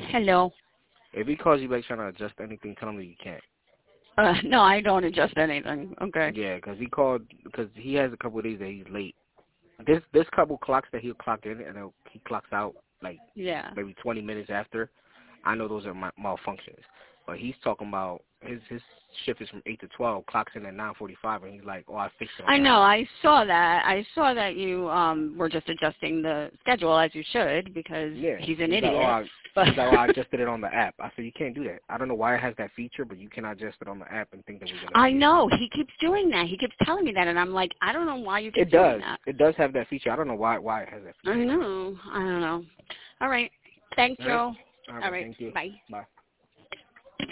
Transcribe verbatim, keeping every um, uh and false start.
Hello. If he calls you back trying to adjust anything, tell him that you can't. Uh, no, I don't adjust anything. Okay. Yeah, 'cause he called because he has a couple of days that he's late. This this couple clocks that he'll clock in and he'll, he clocks out like Yeah. maybe twenty minutes after. I know those are mal- malfunctions, but he's talking about his his shift is from eight to twelve, clocks in at nine forty-five, and he's like, oh, I fixed it on I the know. app. I saw that. I saw that you um were just adjusting the schedule as you should because Yeah, he's an he's like, oh, idiot. I, But he's like, oh, I adjusted it on the app. I said, you can't do that. I don't know why it has that feature, but you cannot adjust it on the app and think that we're gonna. I know he keeps doing that. He keeps telling me that, and I'm like, I don't know why you keep It doing does. that. It does have that feature. I don't know why why it has that feature. I know. I don't know. All right. Thanks, All right. Joe. All right. All right. Thank you. Bye. Bye.